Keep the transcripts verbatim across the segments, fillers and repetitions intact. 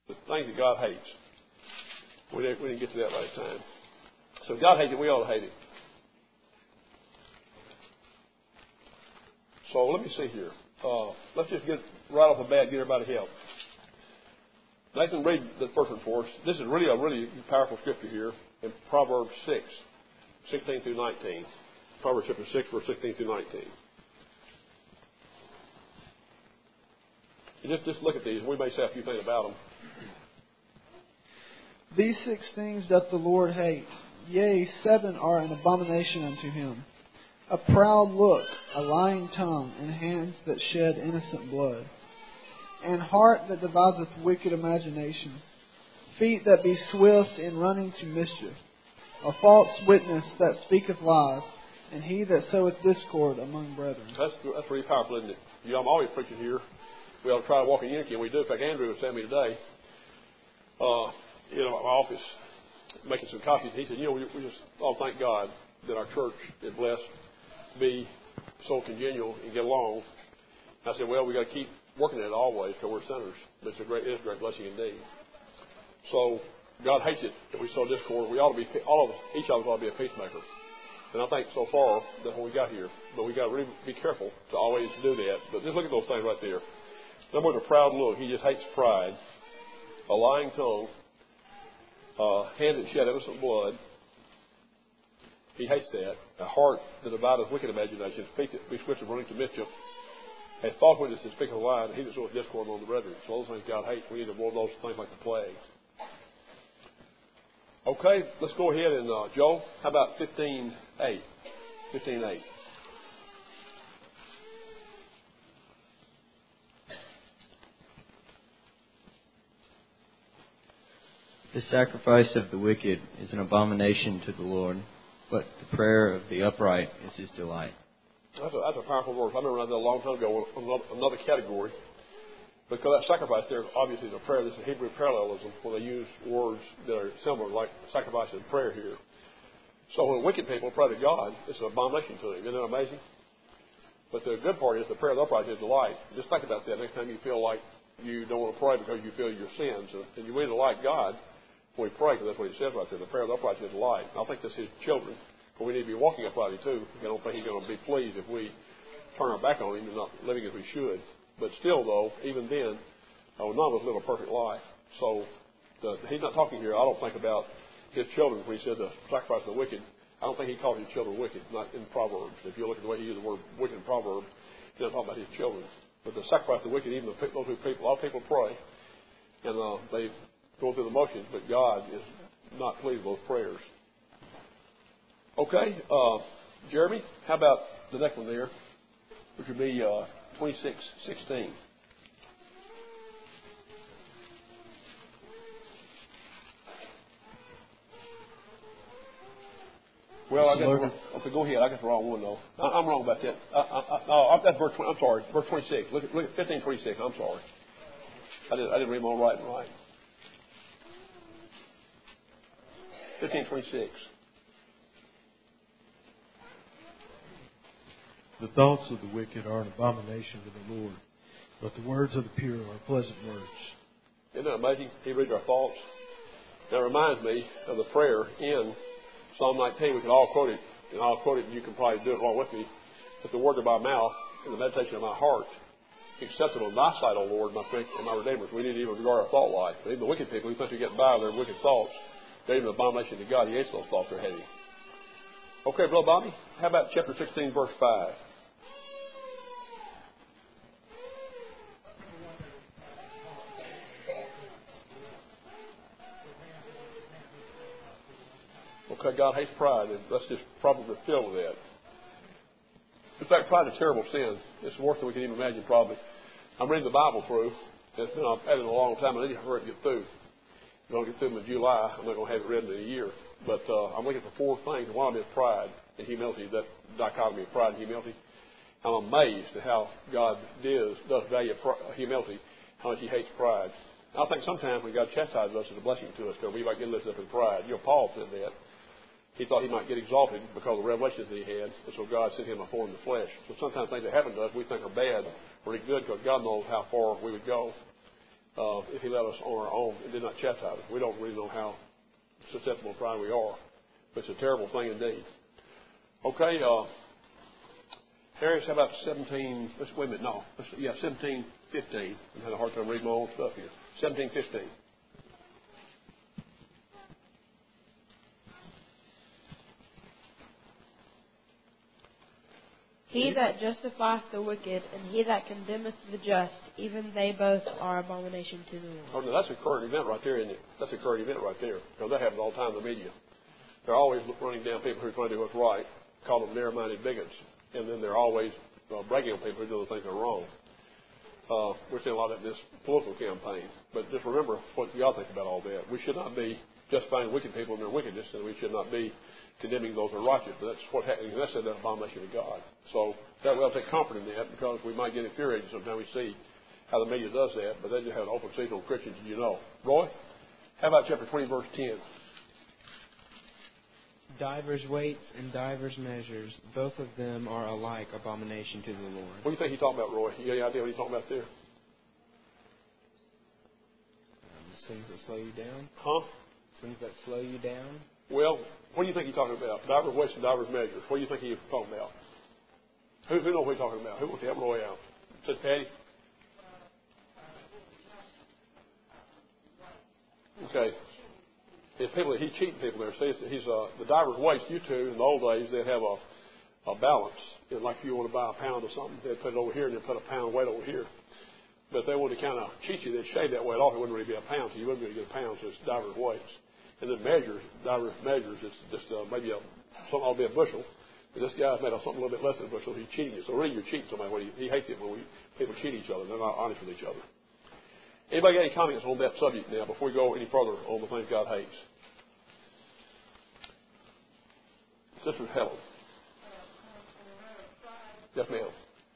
The things that God hates. We didn't, we didn't get to that last time. So if God hates it, we ought to hate it. So let me see here. Uh, let's just get right off the bat, get everybody help. Nathan, read the first one for us. This is really a really powerful scripture here in Proverbs six, sixteen through nineteen. Proverbs chapter six, verse sixteen through nineteen. Just, just look at these. We may say a few things about them. These six things doth the Lord hate. Yea, seven are an abomination unto him. A proud look, a lying tongue, and hands that shed innocent blood. And heart that deviseth wicked imaginations. Feet that be swift in running to mischief. A false witness that speaketh lies. And he that soweth discord among brethren. That's, that's really powerful, isn't it? You know, I'm always preaching here. We ought to try to walk in unity, and we do. In fact, Andrew was telling me today, uh, you know, at my office, making some copies. He said, you know, we, we just all thank God that our church is blessed to be so congenial and get along. I said, well, we got to keep working at it always because we're sinners. But it's a great, it is a great blessing indeed. So God hates it that we sow discord. We ought to be, all of us, each of us ought to be a peacemaker. And I think so far that's what we got here. But we got to really be careful to always do that. But just look at those things right there. Number one, a proud look. He just hates pride. A lying tongue. Uh, hand that shed innocent blood. He hates that. A heart that divideth wicked imaginations. Feet that be swift of running to mischief. A false witness that speaketh a lie. And he that soweth discord among the brethren. So those things God hates. We need to avoid those things like the plague. Okay, let's go ahead and, uh, Joe, how about fifteen eight? fifteen eight. The sacrifice of the wicked is an abomination to the Lord, but the prayer of the upright is his delight. That's a, that's a powerful verse. I remember reading that a long time ago in another category. Because that sacrifice there obviously is a prayer. This is Hebrew parallelism where they use words that are similar, like sacrifice and prayer here. So when wicked people pray to God, it's an abomination to him. Isn't that amazing? But the good part is the prayer of the upright is delight. Just think about that next time you feel like you don't want to pray because you feel your sins. And you really like God when we pray, because that's what he says right there. The prayer of the upright is delight. I think that's his children. But we need to be walking uprightly too. I don't think he's going to be pleased if we turn our back on him and not living as we should. But still, though, even then, uh, none of us live a perfect life. So the, he's not talking here, I don't think, about his children when he said the sacrifice of the wicked. I don't think he called his children wicked, not in Proverbs. If you look at the way he used the word wicked in Proverbs, he's not talking about his children. But the sacrifice of the wicked, even the, those who people, a lot of people pray, and uh, they go through the motions, but God is not pleased with those prayers. Okay, uh, Jeremy, how about the next one there, which would be uh, twenty-six sixteen. Well, I guess, okay, go ahead. I got the wrong one, though. I, I'm wrong about that. I, I, I, oh, that's verse twenty, I'm sorry, verse twenty-six. Look at, look at fifteen twenty-six. I'm sorry. I didn't, I didn't read them all right and right. fifteen twenty-six. The thoughts of the wicked are an abomination to the Lord, but the words of the pure are pleasant words. Isn't that amazing? He reads our thoughts. That reminds me of the prayer in Psalm nineteen. We can all quote it, and I'll quote it, and you can probably do it along with me. But the words of my mouth and the meditation of my heart, acceptable in thy sight, O Lord, my strength and my redeemer. We need to even regard our thought life. But even the wicked people, who think they get by with their wicked thoughts, they're even an abomination to God. He hates those thoughts they're heading. Okay, Brother Bobby, how about chapter sixteen, verse five? Okay, God hates pride, and that's just probably filled with that. In fact, pride is a terrible sin. It's worse than we can even imagine, probably. I'm reading the Bible through. It's been, I've had it a long time. I need to hurry up and get through. I'm going to get through them in July. I'm not going to have it read in a year. But uh, I'm looking for four things. One of them is pride and humility, that dichotomy of pride and humility. I'm amazed at how God does, does value humility, how much he hates pride. I think sometimes when God chastises us, it's a blessing to us because we might get lifted up in pride. You know, Paul said that. He thought he might get exalted because of the revelations that he had, and so God sent him a thorn in the flesh. So sometimes things that happen to us we think are bad, really good, because God knows how far we would go. uh, if He let us on our own and did not chastise us. We don't really know how susceptible to pride we are. But it's a terrible thing indeed. Okay, uh, Harris, how about seventeen? Let's wait a minute. No, let's, yeah, seventeen fifteen. I'm having a hard time reading my own stuff here. seventeen fifteen. He that justifieth the wicked, and he that condemneth the just, even they both are abomination to the Lord. Oh, no, that's a current event right there, isn't it? That's a current event right there. Because that happens all the time in the media. They're always running down people who are trying to do what's right, call them narrow-minded bigots, and then they're always uh, bragging on people who do the things that are wrong. Uh, we're seeing a lot of that in this political campaign. But just remember what y'all think about all that. We should not be justifying wicked people in their wickedness, and we should not be condemning those who are righteous. But that's what happens. That's an abomination of God. So that we'll take comfort in that, because we might get infuriated sometimes we see how the media does that, but they just have an open season on Christians, as you know. Roy, how about chapter twenty, verse ten? Divers weights and divers measures, both of them are alike abomination to the Lord. What do you think he's talking about, Roy? You got any idea what he's talking about there? Um, things that slow you down. Huh? Things that slow you down. Well, what do you think he's talking about? Divers weights and divers measures. What do you think he's talking about? Who, who knows what he's talking about? Who wants to help Roy out? Says Patty. Okay. It's people that he's cheating people there. See, he's uh, the divers weights. You two in the old days, they'd have a, a balance. And like if you want to buy a pound of something, they'd put it over here and they'd put a pound weight over here. But if they wanted to kind of cheat you, they'd shave that weight off. It wouldn't really be a pound, so you wouldn't really get a pound. So it's divers weights. And then measures, divers measures. It's just uh, maybe a something will be a bushel. But this guy's made something a little bit less than a bushel. He's cheating you. So really, you're cheating somebody. When he, he hates it when we people cheat each other. They're not honest with each other. Anybody got any comments on that subject now before we go any further on the things God hates? Sister Helen. Yes, ma'am.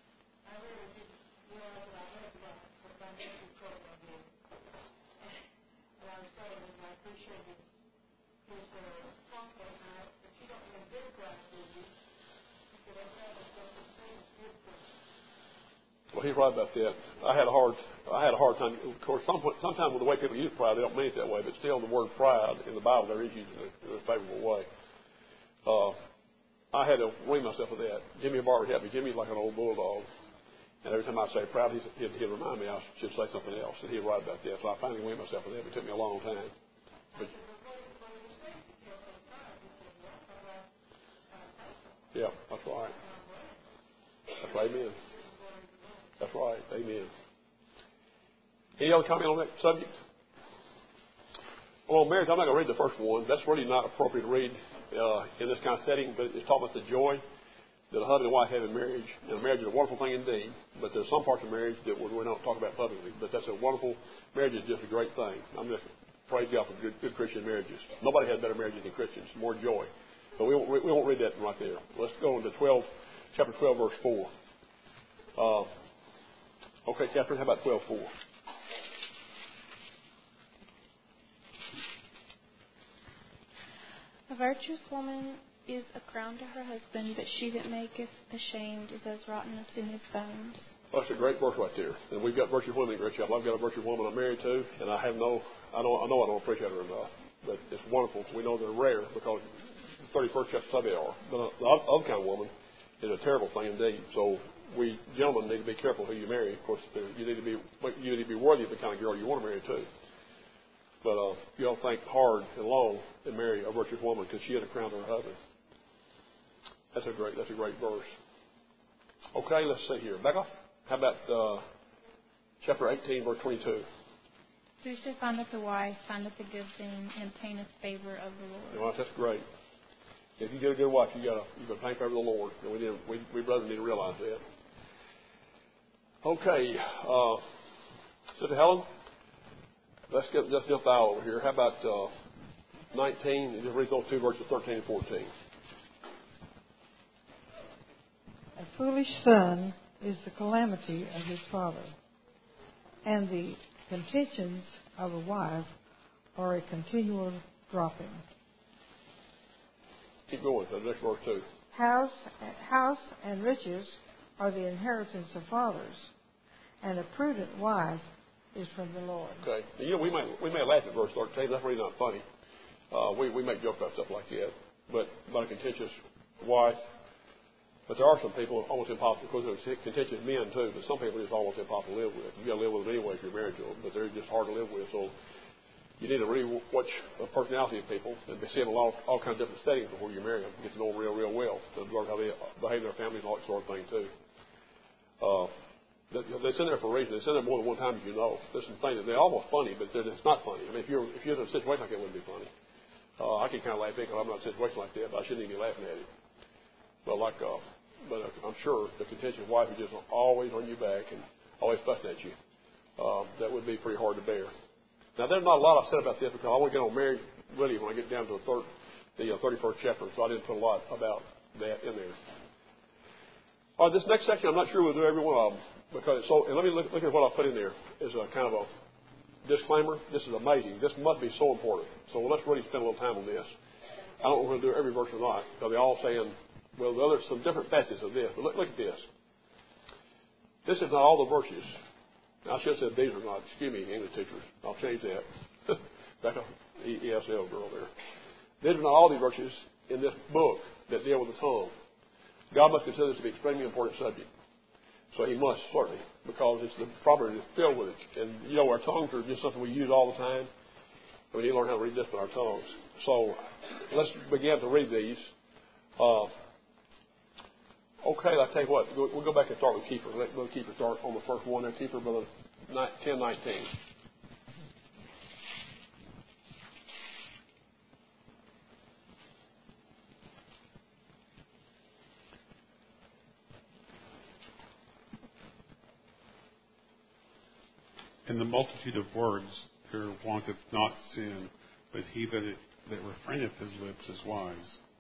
Well, he's right about that. I had a hard, I had a hard time. Of course, some, sometimes with the way people use pride, they don't mean it that way. But still, the word pride in the Bible, there is used in a, in a favorable way. Uh, I had to wean myself of that. Jimmy Barber helped me. Jimmy's like an old bulldog, and every time I say pride, he'd, he'd, he'd remind me I should say something else, and he'd write about that. So I finally weaned myself of that. But it took me a long time. But, yeah, that's right. That's right. Amen. That's right. Amen. Any other comment on that subject? Well, marriage, I'm not going to read the first one. That's really not appropriate to read uh, in this kind of setting, but it's talking about the joy that a husband and wife have in marriage. And marriage is a wonderful thing indeed, but there's some parts of marriage that we don't talk about publicly. But that's a wonderful, marriage is just a great thing. I'm just praise God for good, good Christian marriages. Nobody has better marriages than Christians, more joy. But we won't, we won't read that right there. Let's go into twelve, chapter twelve, verse four. Uh, okay, Catherine, how about twelve four? A virtuous woman is a crown to her husband, but she that maketh ashamed is as rottenness in his bones. Well, that's a great verse right there. And we've got virtuous women in Great Chapel. I've got a virtuous woman I'm married to, and I have no, I know, I know I don't appreciate her enough. But it's wonderful. We know they're rare because the thirty-first chapter some they are. But the other kind of woman is a terrible thing indeed. So we gentlemen need to be careful who you marry. Of course, you need to be you need to be worthy of the kind of girl you want to marry too. But uh, you don't think hard and long and marry a virtuous woman because she has a crown to her husband. That's a great that's a great verse. Okay, let's see here. Becca, how about uh, chapter eighteen, verse twenty-two? Whoso findeth a wife findeth a good thing and obtaineth favor of the Lord. Well, that's great. If you get a good wife, you got you got to thank favor of the Lord. And we need, we we brothers need to realize that. Okay, uh, Sister Helen, let's get let's get the aisle over here. How about uh, nineteen? Just read those two verses, thirteen and fourteen. A foolish son is the calamity of his father, and the contentions of a wife are a continual dropping. Keep going. The next verse too. House, house and riches are the inheritance of fathers, and a prudent wife is from the Lord. Okay. You know, we may we may laugh at verse thirteen. That's really not funny. Uh, we we make jokes about stuff like that. But about a contentious wife. But there are some people almost impossible, because there's contentious men too. But some people it's almost impossible to live with. You got to live with them anyway if you're married to them. But they're just hard to live with. So you need to really watch the personality of people and be seeing a lot of, all kinds of different settings before you marry them. Get to know them real, real well. To observe how they behave in their families and all that sort of thing too. Uh, they send there for a reason. They send there more than one time, as you know. There's some things that they're almost funny, but they're, it's not funny. I mean, if you're if you're in a situation like that, it wouldn't be funny. Uh, I can kind of laugh at it because I'm not in a situation like that, but I shouldn't even be laughing at it. But like, uh, but I'm sure the contentious wife is just always on your back and always fussing at you. Uh, that would be pretty hard to bear. Now, there's not a lot I've said about this because I want to get on marriage really when I get down to the third, the uh, thirty-first chapter, so I didn't put a lot about that in there. All right, this next section, I'm not sure we'll do every one of them because so. And let me look, look at what I put in there as a kind of a disclaimer. This is amazing. This must be so important. So let's really spend a little time on this. I don't know if we're going to do every verse or not because they're all saying, well, there's some different facets of this. But look, look at this. This is not all the verses. I should have said these are not. Excuse me, English teachers. I'll change that. Back up E S L girl there. These are not all the verses in this book that deal with the tongue. God must consider this to be an extremely important subject. So he must, certainly, because it's the proverb is filled with it. And, you know, our tongues are just something we use all the time. And we need to learn how to read this with our tongues. So let's begin to read these. Uh, okay, I'll tell you what. We'll go back and start with Kiefer. Let Brother Kiefer start on the first one there. Kiefer, Brother ten nineteen. In the multitude of words there wanteth not sin, but he that, it, that refraineth his lips is wise.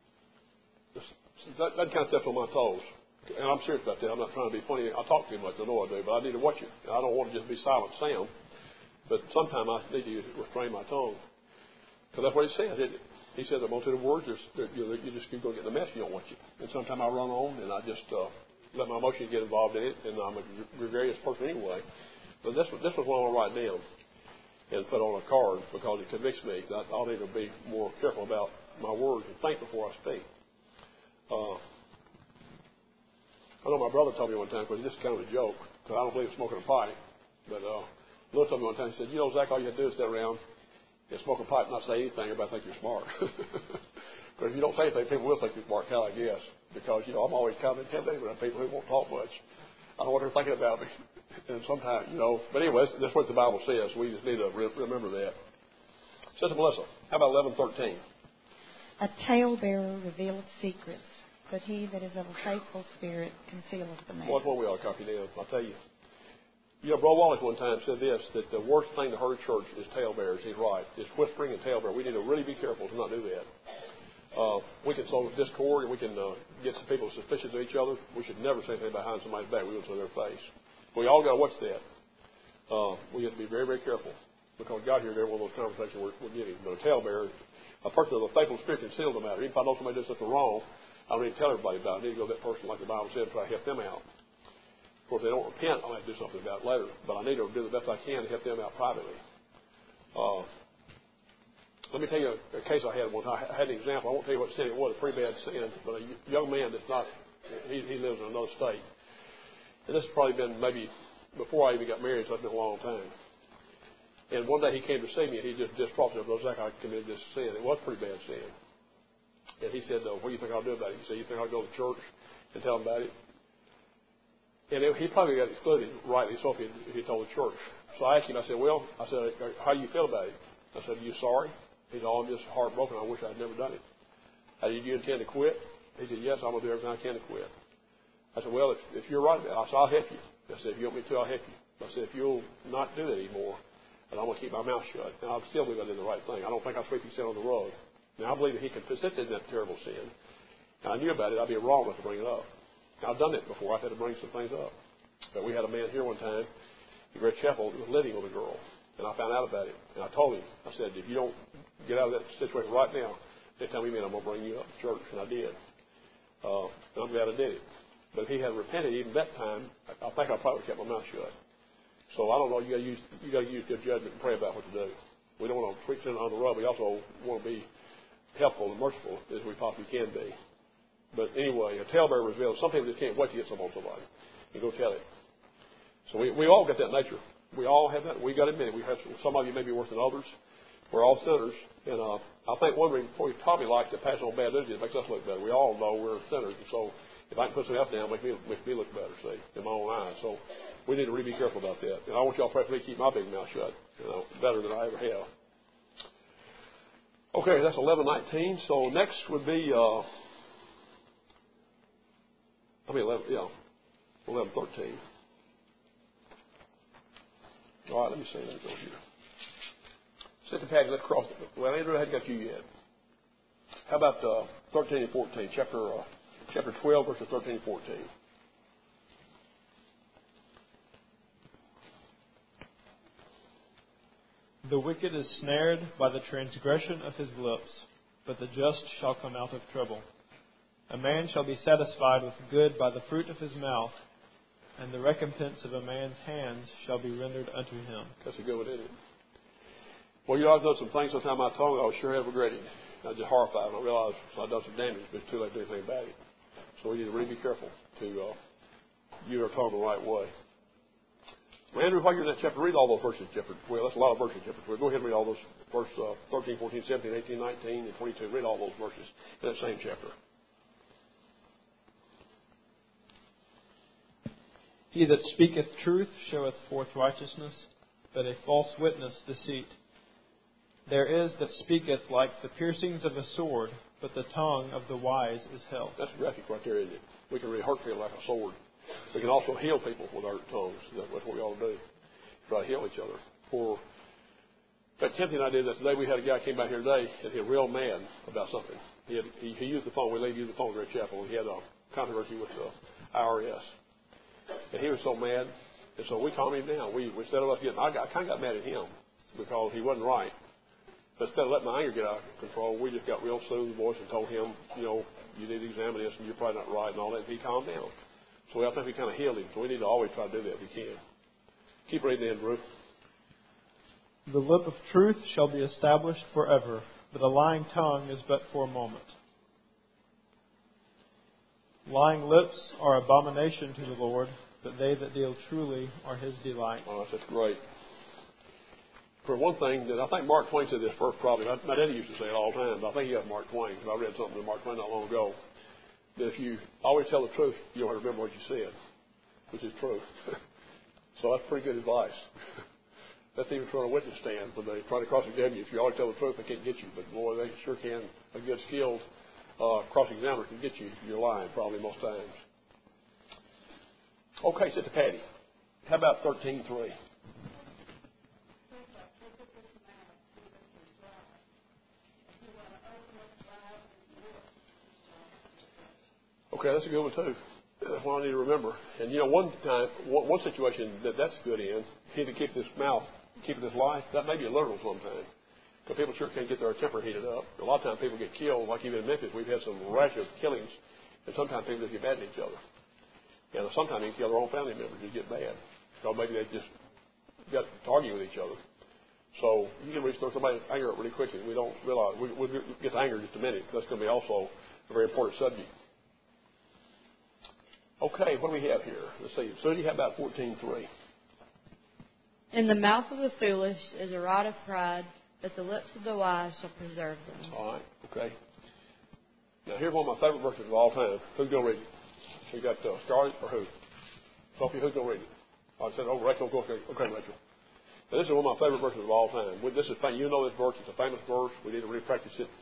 That, that kind of steps on my toes. And I'm serious about that. I'm not trying to be funny. I talk too much. I know I do, but I need to watch it. I don't want to just be silent Sam. But sometimes I need to restrain my tongue. Because that's what he said, isn't it? He said the multitude of words, you, you just keep going to get in the mess you don't want you. And sometimes I run on and I just uh, let my emotions get involved in it. And I'm a gregarious person anyway. But this, this was what I want to write down and put on a card because it convicts me that I'll need to be more careful about my words and think before I speak. Uh, I know my brother told me one time, because this is kind of a joke, because I don't believe in smoking a pipe, but uh, Lil told me one time, he said, you know, Zach, all you have to do is sit around and smoke a pipe and not say anything, everybody think you're smart. But if you don't say anything, people will think you're smart, kind of, I guess, because, you know, I'm always kind of intimidated around people who won't talk much. I don't know what they're thinking about me. And sometimes, you know, but anyway, that's what the Bible says. We just need to re- remember that. Sister Melissa, how about eleven thirteen? A talebearer revealeth secrets, but he that is of a faithful spirit concealeth the matter. What's one we ought to copy down? I'll tell you. You know, Bro Wallace one time said this, that the worst thing to hurt a church is talebearers. He's right. It's whispering and talebearer. We need to really be careful to not do that. Uh, we can sow discord and we can uh, get some people suspicious of each other. We should never say anything behind somebody's back. We would say their face. We all got to watch that. Uh, we have to be very, very careful because God hears every one of those conversations we're, we're getting. But a talebearer, a person of a faithful spirit can seal the matter. Even if I know somebody does something wrong, I don't need to tell everybody about it. I need to go to that person, like the Bible said, and try to help them out. Of course, if they don't repent, I'll have to do something about it later. But I need to do the best I can to help them out privately. Uh, let me tell you a, a case I had one time. I had an example. I won't tell you what sin it was, a pretty bad sin. But a young man that's not, he, he lives in another state. And this has probably been maybe before I even got married, so it's been a long time. And one day he came to see me, and he just distraught me. Zach, I committed this sin. It was a pretty bad sin. And he said, uh, what do you think I'll do about it? He said, you think I'll go to church and tell him about it? And it, he probably got excluded, rightly so, if he, if he told the church. So I asked him, I said, well, I said, how do you feel about it? I said, are you sorry? He said, oh, I'm just heartbroken. I wish I'd never done it. I said, do you intend to quit? He said, yes, I'm going to do everything I can to quit. I said, well, if, if you're right about it, I said, I'll help you. I said, if you want me to, I'll help you. I said, if you'll not do that anymore, and I'm going to keep my mouth shut, and I still believe I did the right thing. I don't think I'm sweeping sin on the rug. Now, I believe that he could persist in that terrible sin. And I knew about it. I'd be wrong enough to bring it up. Now, I've done it before. I've had to bring some things up. But we had a man here one time, the Great Chapel, was living with a girl. And I found out about it. And I told him, I said, if you don't get out of that situation right now, they tell me, man, I'm going to bring you up to church. And I did. Uh, and I'm glad I did it. But if he had repented even that time, I think I probably kept my mouth shut. So I don't know. You got to use you got to use good judgment and pray about what to do. We don't want to treat sin on the rub. We also want to be helpful and merciful as we possibly can be. But anyway, a talebearer reveals some people just can't wait to get something on somebody and go tell it. So we we all got that nature. We all have that. We got to admit it. We have some of you may be worse than others. We're all sinners, and uh, I think one reason we probably like to pass on bad news is it makes us look better. We all know we're sinners, and so if I can put something else down, it makes me makes me look better, see, in my own eyes. So we need to really be careful about that. And I want y'all to pray for me to keep my big mouth shut, you know, better than I ever have. Okay, that's eleven nineteen. So next would be, uh, I mean, eleven, yeah, eleven thirteen. All right, let me see. Let me go here. Sister Patty, let's cross it. Well, Andrew, I hadn't got you yet. How about uh, thirteen and fourteen? Chapter uh, chapter twelve, verses thirteen and fourteen. The wicked is snared by the transgression of his lips, but the just shall come out of trouble. A man shall be satisfied with good by the fruit of his mouth, and the recompense of a man's hands shall be rendered unto him. That's a good one, isn't it? Well, you know, I've done some things sometimes my tongue I was sure have regretted. I was just horrified when I realized I'd done some damage, but it's too late to do anything about it. So we need to really be careful to uh, use our tongue the right way. Well, Andrew, while you're in that chapter, read all those verses, chapter twelve. That's a lot of verses, chapter twelve. Go ahead and read all those verses uh, thirteen, fourteen, seventeen, eighteen, nineteen, and twenty-two. Read all those verses in that same chapter. He that speaketh truth showeth forth righteousness, but a false witness deceit. There is that speaketh like the piercings of a sword, but the tongue of the wise is health. That's graphic right there, isn't it? We can really hurt people like a sword. We can also heal people with our tongues. That's what we ought to do. Try to heal each other. For in fact, Timothy and I did that today. We had a guy came back here today and he was real mad about something. He had, he, he used the phone. We let him use the phone at Great Chapel. And he had a controversy with the I R S. And he was so mad. And so we calmed him down. We, instead of us getting, I, got, I kind of got mad at him because he wasn't right. But instead of letting my anger get out of control, we just got real soothing voice and told him, you know, you need to examine this and you're probably not right and all that. And he calmed down. So I think we kind of healed him. So we need to always try to do that if we can. Keep reading, Andrew. The lip of truth shall be established forever, but a lying tongue is but for a moment. Lying lips are abomination to the Lord, but they that deal truly are his delight. Oh, that's great. For one thing, that I think Mark Twain said this first probably. My, my daddy used to say it all the time, but I think he got Mark Twain. I read something to Mark Twain not long ago. That if you always tell the truth, you don't have to remember what you said, which is true. So that's pretty good advice. That's even for a witness stand when they try to cross-examine you. If you always tell the truth, they can't get you. But boy, they sure can. A good skilled uh, cross-examiner can get you if you're lying, probably most times. Okay, Sister Patty. How about thirteen three? Okay, that's a good one too. That's what I need to remember. And you know, one time, one, one situation that that's good in, he to keep his mouth, keep his life. That may be literal sometimes, because people sure can't get their temper heated up. A lot of times, people get killed. Like even in Memphis, we've had some rash of killings, and sometimes people just get mad at each other. And sometimes they kill their own family members. Just get mad, so maybe they just got to argue with each other. So you can restore somebody's anger up really quickly. We don't realize we, we'll get to anger in just a minute. That's going to be also a very important subject. Okay, what do we have here? Let's see. So you have about fourteen three. In the mouth of the foolish is a rod of pride, but the lips of the wise shall preserve them. All right, okay. Now here's one of my favorite verses of all time. Who's going to read it? We got uh, Scarlett or who? Sophie, who's going to read it? I said, oh, Rachel, go. Okay, okay, Rachel. Now, this is one of my favorite verses of all time. This is you know this verse. It's a famous verse. We need to really practice it.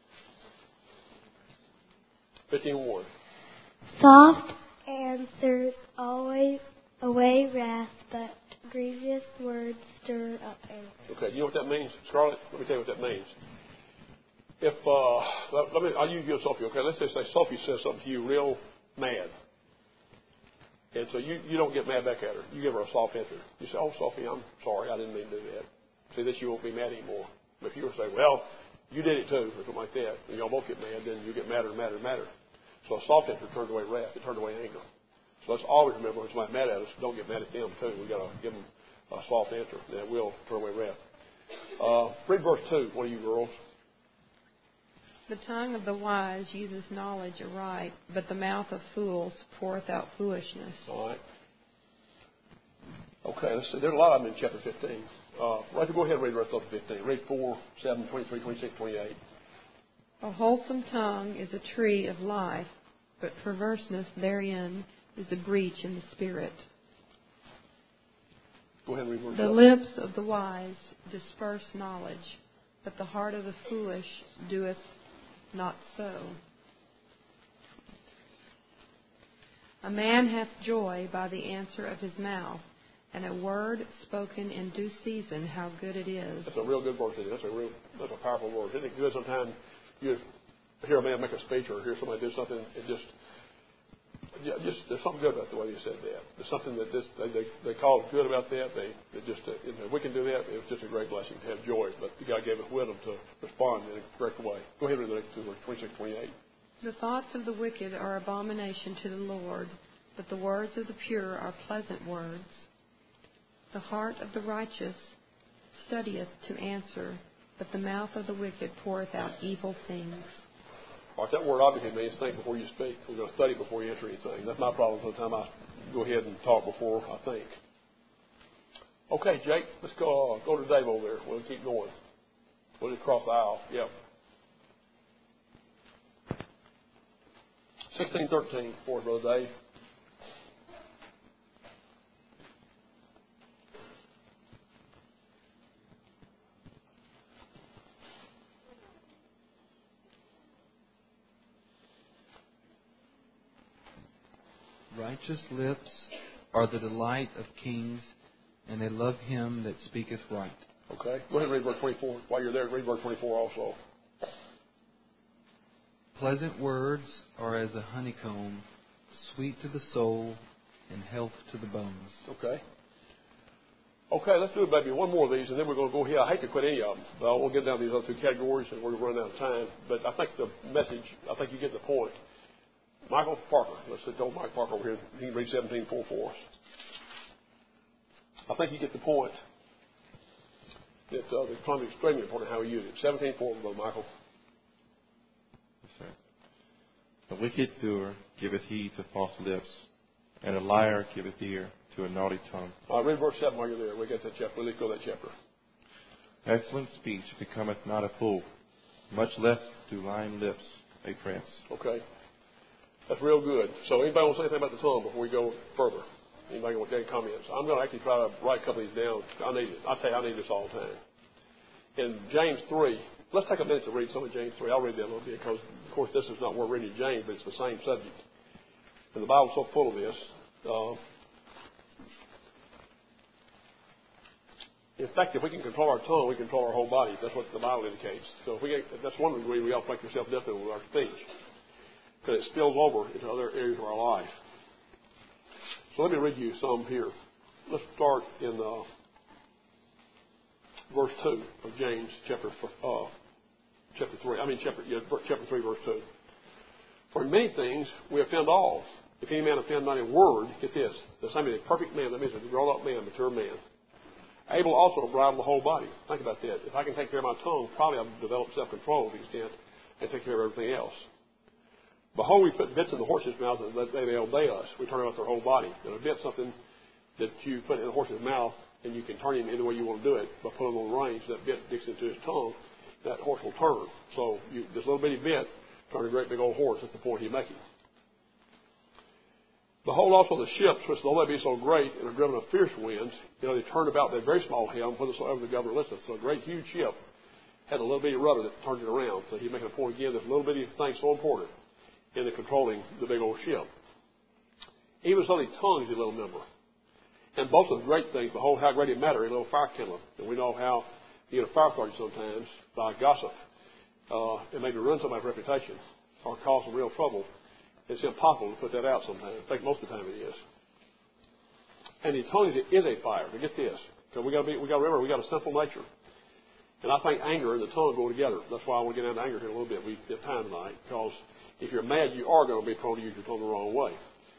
fifteen one. Soft answers always away wrath, but grievous words stir up anger. Okay, you know what that means, Scarlett? Let me tell you what that means. If uh, let, let me, I'll use you and Sophie. Okay, let's just say Sophie says something to you real mad, and so you, you don't get mad back at her. You give her a soft answer. You say, "Oh, Sophie, I'm sorry. I didn't mean to do that." See, that you won't be mad anymore. But if you were to say, "Well, you did it too," or something like that, and y'all both get mad, then you get madder and madder and madder. So a soft answer turns away wrath. It turns away anger. So let's always remember when somebody's mad at us, don't get mad at them too. We've got to give them a soft answer. That will turn away wrath. Uh, read verse two, one of you girls. The tongue of the wise uses knowledge aright, but the mouth of fools poureth out foolishness. All right. Okay, let's see. There's a lot of them in chapter fifteen. Uh, right, go ahead and read the rest of fifteen. Read four, seven, twenty-three, twenty-six, twenty-eight. A wholesome tongue is a tree of life, but perverseness therein is a breach in the spirit. Go ahead and read verse The seven. lips of the wise disperse knowledge, but the heart of the foolish doeth not so. A man hath joy by the answer of his mouth, and a word spoken in due season, how good it is. That's a real good verse. That's a real, that's a powerful word. Isn't it good sometimes you hear a man make a speech or hear somebody do something, it just, yeah, just there's something good about the way they said that. There's something that this, they, they, they call it good about that. They, they just, uh, if we can do that, it's just a great blessing to have joy. But God gave us wisdom to respond in a correct way. Go ahead and read the next two, twenty-six, twenty-eight. The thoughts of the wicked are abomination to the Lord, but the words of the pure are pleasant words. The heart of the righteous studieth to answer, but the mouth of the wicked poureth out evil things. All right, that word obviously means think before you speak. We're going to study before you answer anything. That's my problem sometimes. I go ahead and talk before I think. Okay, Jake, let's go uh, go to Dave over there. We'll keep going. We'll just cross the aisle. Yep. sixteen thirteen for us, Brother Dave. Righteous lips are the delight of kings, and they love him that speaketh right. Okay. Go ahead and read verse twenty-four. While you're there, read verse twenty-four also. Pleasant words are as a honeycomb, sweet to the soul and health to the bones. Okay. Okay, let's do it, baby. One more of these, and then we're going to go here. I hate to quit any of them, but I won't get down to these other two categories, and we're running out of time. But I think the message, I think you get the point. Michael Parker. Let's sit down Mike Parker over here. He can read seventeen four for us. I think you get the point that uh, it's probably extremely important how we use it. seventeen four, Brother Michael. Yes, sir. A wicked doer giveth heed to false lips, and a liar giveth ear to a naughty tongue. All right, read verse seven while you're there. We get that chapter. Let's go to that chapter. Excellent speech becometh not a fool, much less do lying lips a prince. Okay. That's real good. So anybody want to say anything about the tongue before we go further? Anybody want to get any comments? I'm going to actually try to write a couple of these down. I need it. I tell you, I need this all the time. In James three, let's take a minute to read some of James three. I'll read that a little bit because, of course, this is not what we're reading James, but it's the same subject. And the Bible's so full of this. Uh, in fact, if we can control our tongue, we control our whole body. That's what the Bible indicates. So if we get, that's one reason we ought to make ourselves definite with our speech, because it spills over into other areas of our life. So let me read you some here. Let's start in uh, verse two of James, chapter uh, chapter three. I mean, chapter yeah, chapter three, verse two. For in many things we offend all. If any man offend not in word, get this: the same is a perfect man. That means a grown-up man, mature man, able also to bridle the whole body. Think about that. If I can take care of my tongue, probably I'll develop self-control to the extent and take care of everything else. Behold, we put bits in the horse's mouth that they may obey us. We turn out their whole body. And a bit's something that you put in a horse's mouth, and you can turn him any way you want to do it by putting him on the reins. That bit digs into his tongue. That horse will turn. So you, this little bitty bit turned a great big old horse. That's the point he's making. Behold also the ships, which though they be so great and are driven of fierce winds, you know, they turn about their very small helm, whithersoever the governor listeth. So a great huge ship had a little bitty rudder that turned it around. So he's making a point again. This little bitty thing so important in the controlling the big old ship. Even so, the tongue is a little member. And both of the great things, behold how great it matter, a little fire kindler. And we know how you get a fire started sometimes by gossip. Uh, it may ruin somebody's reputation or cause some real trouble. It's impossible to put that out sometimes. In fact, most of the time it is. And the tongue is a fire. But get this. Because we got to be, we got to remember, we got a sinful nature. And I think anger and the tongue go together. That's why I want to get down to anger here in a little bit. We have time tonight. Because if you're mad, you are going to be prone to use your tongue the wrong way.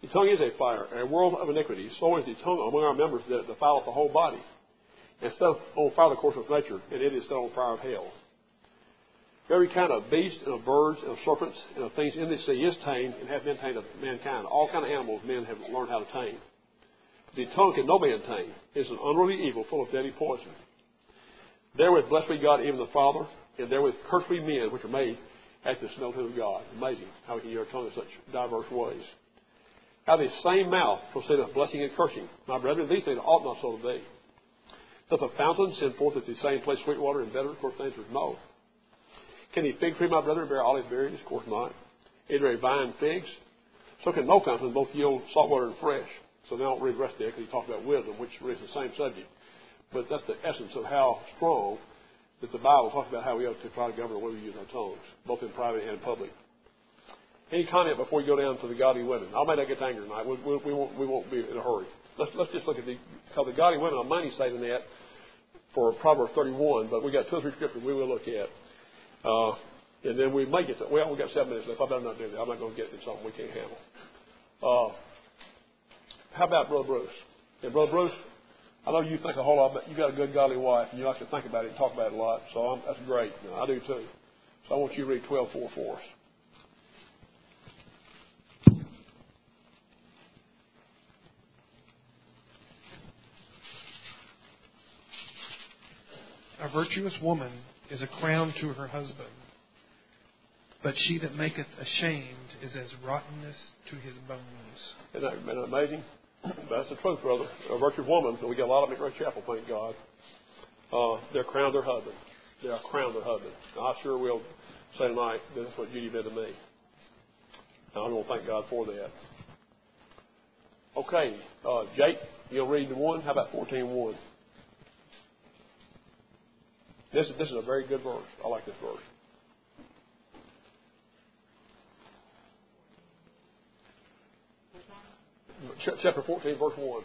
The tongue is a fire, and a world of iniquity. So is the tongue among our members that defileth the whole body. And set on fire the course of nature, and it is set on fire of hell. Every kind of beast, and of birds, and of serpents, and of things in the sea is tamed, and have been tamed of mankind. All kind of animals men have learned how to tame. The tongue can no man tame. It is an unruly evil, full of deadly poison. Therewith blessed be God, even the Father, and therewith cursed be men, which are made after the similitude of God. Amazing how we can use our tongue in such diverse ways. Out of the same mouth proceedeth blessing and cursing. My brethren, these things ought not so to be. Doth a fountain send forth at the same place sweet water and better? Of course, the answer is no. Can the fig tree, my brethren, bear olive berries? Of course not. Either a vine figs? So can no fountain both yield salt water and fresh. So now I won't read the rest there because he talks about wisdom, which is the same subject. But that's the essence of how strong that the Bible talks about how we ought to try to govern the way we use our tongues, both in private and in public. Any comment before you go down to the godly women? I'll make that get angry tonight. We, we, we, won't, we won't be in a hurry. Let's, let's just look at the, how the godly women, I'm mainly saying that for Proverbs thirty-one, but we got two or three scriptures we will look at. Uh, and then we may get to, well, we've got seven minutes left. I better not do that. I'm not going to get into something we can't handle. Uh, how about Brother Bruce? And Brother Bruce, I know you think a whole lot about, you got a good godly wife, and you like to think about it and talk about it a lot, so I'm, that's great. You know, I do too. So I want you to read twelve four for us. A virtuous woman is a crown to her husband, but she that maketh ashamed is as rottenness to his bones. Isn't that, isn't that amazing? That's the truth, brother. A virtuous woman, and we got a lot of them at Great Chapel, thank God. Uh, they're crowned their husband. They're crowned their husband. Now, I sure will say tonight that that's what Judy did to me. And I'm going to thank God for that. Okay, uh, Jake, you'll read the one. How about fourteen one? This is, this is a very good verse. I like this verse. Chapter fourteen, verse one.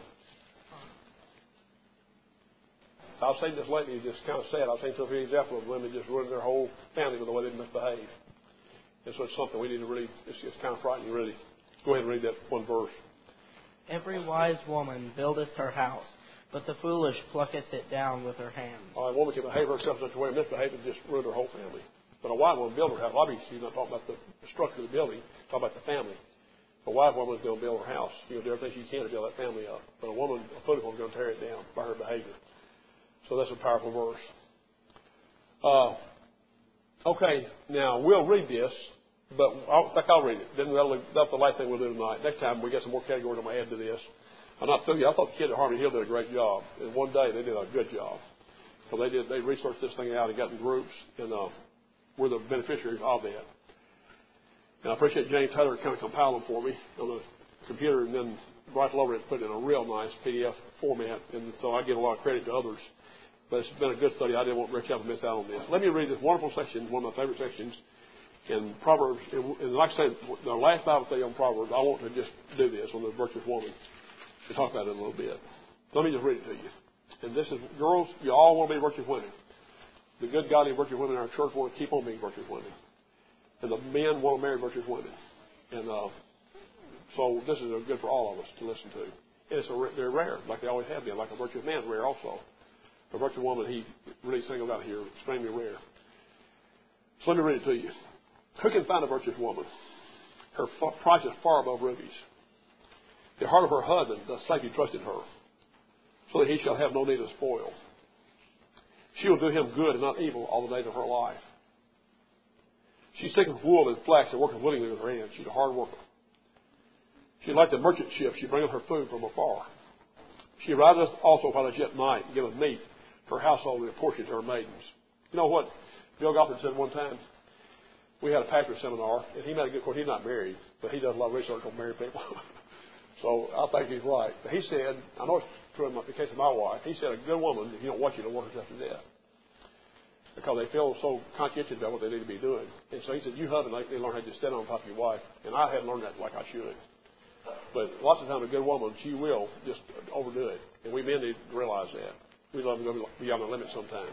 I've seen this lately. It's just kind of sad. I've seen some examples of women just ruining their whole family with the way they misbehave. And so it's something we need to really, it's, it's kind of frightening, really. Go ahead and read that one verse. Every wise woman buildeth her house, but the foolish plucketh it down with her hands. A woman can behave herself in such a way and misbehave and just ruin her whole family. But a wise woman builds her house. Obviously, she's not talking about the structure of the building, she's talking about the family. A wise woman is going to build her house. She'll do everything she can to build that family up. But a woman, a foolish woman, is going to tear it down by her behavior. So that's a powerful verse. Uh, okay, now we'll read this, but I think I'll read it. Then that'll, that's the last thing we'll do tonight. Next time we get some more categories I'm going to add to this. I'm not through yet. I thought the kids at Harmony Hill did a great job. And one day they did a good job. So they did. They researched this thing out and got in groups, and uh, we're the beneficiaries of that. And I appreciate James Taylor kind of compile them for me on the computer, and then right over it, put it in a real nice P D F format. And so I give a lot of credit to others. But it's been a good study. I didn't want Rick Chapel to miss out on this. Let me read this wonderful section, one of my favorite sections in Proverbs. And like I said, the last Bible study on Proverbs, I want to just do this on the virtuous woman to talk about it a little bit. So let me just read it to you. And this is, girls, you all want to be virtuous women. The good, godly, virtuous women in our church want to keep on being virtuous women. And the men want to marry virtuous women. And uh, so this is good for all of us to listen to. And it's a, they're rare, like they always have been. Like a virtuous man is rare also. A virtuous woman, he really singled out here, extremely rare. So let me read it to you. Who can find a virtuous woman? Her price is far above rubies. The heart of her husband does safely trust in her, so that he shall have no need of spoil. She will do him good and not evil all the days of her life. She seeketh wool and flax and worketh willingly with her hands. She's a hard worker. She is like the merchant ship. She bringeth her food from afar. She riseth also while it is yet night, and giveth meat to her household and a portion to her maidens. You know what Bill Gothard said one time? We had a pastor seminar, and he made a good point. He's not married, but he does a lot of research on married people. So I think he's right. But he said, I know it's true in the case of my wife, he said a good woman, if you don't watch you, don't work herself to death. Because they feel so conscientious about what they need to be doing. And so he said, you husband, they learn how to just stand on top of your wife. And I hadn't learned that like I should. But lots of times a good woman, she will just overdo it. And we men need to realize that. We love to go beyond the limit sometimes.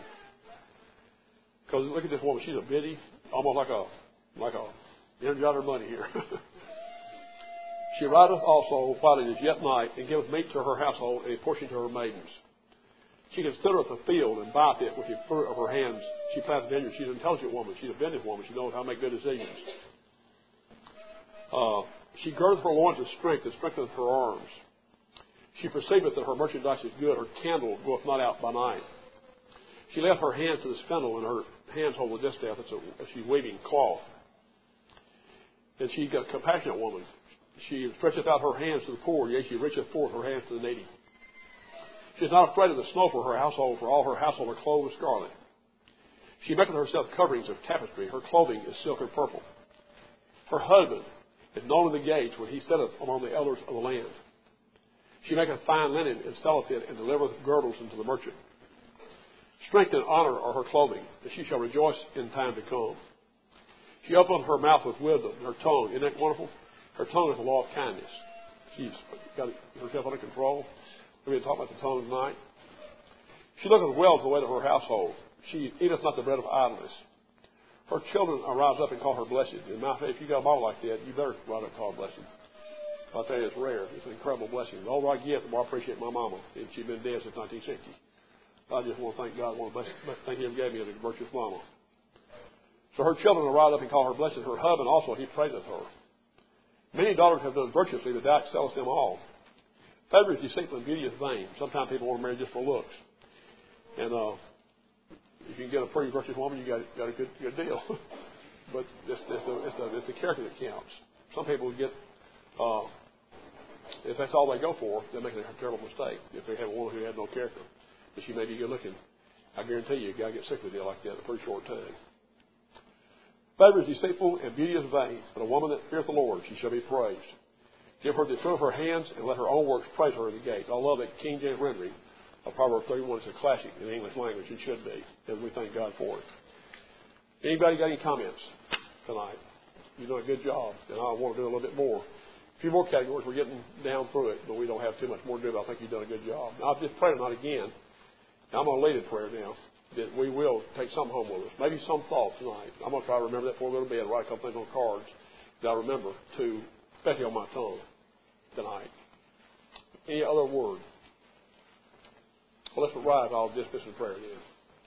Because look at this woman. She's a bitty, almost like a, like a Energizer Bunny here. She rideth also while it is yet night, and giveth meat to her household, and a portion to her maidens. She considereth the field, and buyeth it with the fruit of her hands. She planteth vineyards. She's an intelligent woman. She's a business woman. She knows how to make good decisions. Uh, she girdeth her loins with strength, and strengtheneth her arms. She perceiveth that her merchandise is good. Her candle goeth not out by night. She layeth her hands to the spindle, and her hands hold the distaff. It's a, she's weaving cloth. And she is a compassionate woman. She stretcheth out her hands to the poor, yea, she reacheth forth her hands to the needy. She is not afraid of the snow for her household, for all her household are clothed with scarlet. She maketh herself coverings of tapestry. Her clothing is silk and purple. Her husband is known in the gates when he sitteth among the elders of the land. She maketh fine linen and selleth it, and delivereth girdles unto the merchant. Strength and honor are her clothing, and she shall rejoice in time to come. She openeth her mouth with wisdom, and her tongue, isn't that wonderful? Her tongue is the law of kindness. She's got herself under control. We're going to talk about the tongue tonight. She looketh well to the way of her household. She eateth not the bread of idleness. Her children arise up and call her blessed. In my faith, if you got a mama like that, you better rise up and call her blessed. I'll tell you, it's rare. It's an incredible blessing. The older I get, the more I appreciate my mama. And she's been dead since nineteen sixty. I just want to thank God. One of the best, best things He ever gave me is a virtuous mama. So her children arise up and call her blessed. Her husband also, he praiseth her. Many daughters have done virtuously, but thou excellest them all. Favor is deceitful and beauty is vain. Sometimes people want to marry just for looks. And uh, if you can get a pretty virtuous woman, you got, got a good, good deal. But it's, it's, the, it's, the, it's the character that counts. Some people get, uh, if that's all they go for, they're making a terrible mistake. If they have a woman who has no character, but she may be good looking, I guarantee you, you got to get sick with a deal like that in a pretty short time. Favor is deceitful and beauty is vain, but a woman that feareth the Lord, she shall be praised. Give her the fruit of her hands, and let her own works praise her in the gates. I love that King James rendering of Proverbs thirty-one. It's a classic in the English language. It should be, and we thank God for it. Anybody got any comments tonight? You're doing a good job, and I want to do a little bit more. A few more categories. We're getting down through it, but we don't have too much more to do. But I think you've done a good job. Now, I'll just pray tonight again. Now, I'm going to lead in prayer now, that we will take some home with us. Maybe some thoughts tonight. I'm going to try to remember that before we go to bed, write a couple things on cards that I remember, to, especially on my tongue tonight. Any other word? Well, let's rise. I'll dismiss in prayer again.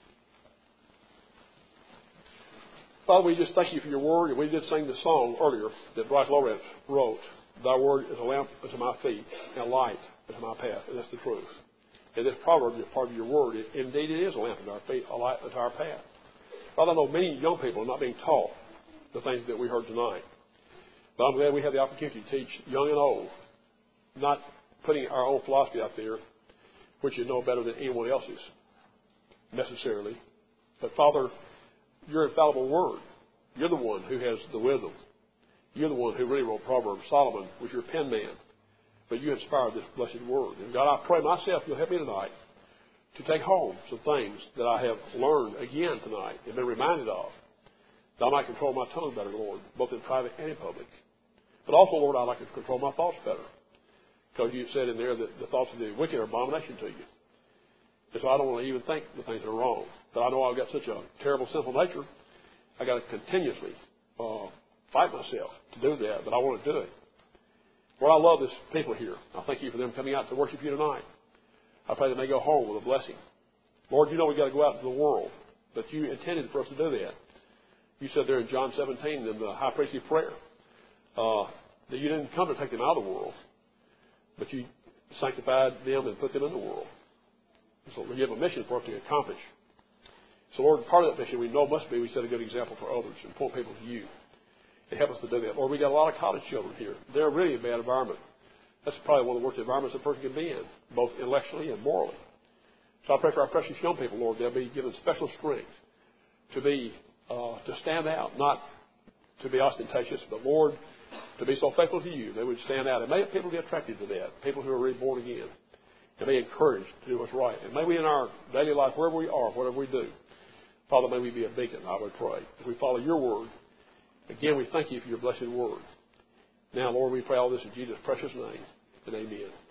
Father, we just thank you for your word. And we did sing the song earlier that Bryce Lawrence wrote. Thy word is a lamp unto my feet and a light unto my path. And that's the truth. And this proverb is part of your word. It, indeed, it is a lamp unto our feet, a light unto our path. Father, I know many young people are not being taught the things that we heard tonight. But I'm glad we have the opportunity to teach young and old, not putting our own philosophy out there, which is no better than anyone else's, necessarily. But, Father, your infallible word, you're the one who has the wisdom. You're the one who really wrote Proverbs. Solomon was your pen man. But you inspired this blessed word. And God, I pray myself you'll help me tonight to take home some things that I have learned again tonight and been reminded of, that I might control my tongue better, Lord, both in private and in public. But also, Lord, I'd like to control my thoughts better. Because you said in there that the thoughts of the wicked are abomination to you. And so I don't want to even think the things that are wrong. But I know I've got such a terrible, sinful nature, I've got to continuously uh, fight myself to do that, but I want to do it. Lord, I love this people here. I thank you for them coming out to worship you tonight. I pray that they go home with a blessing. Lord, you know we've got to go out into the world, but you intended for us to do that. You said there in John seventeen in the high priestly prayer uh, that you didn't come to take them out of the world, but you sanctified them and put them in the world. So we have a mission for us to accomplish. So, Lord, part of that mission we know must be we set a good example for others and point people to you. And help us to do that. Lord, we got a lot of college children here. They're really a bad environment. That's probably one of the worst environments a person can be in, both intellectually and morally. So I pray for our precious young people, Lord, they'll be given special strength to be, uh, to stand out, not to be ostentatious, but Lord, to be so faithful to you, they would stand out. And may people be attracted to that, people who are really born again, and be encouraged to do what's right. And may we in our daily life, wherever we are, whatever we do, Father, may we be a beacon, I would pray. If we follow your word, again, we thank you for your blessed word. Now, Lord, we pray all this in Jesus' precious name, and amen.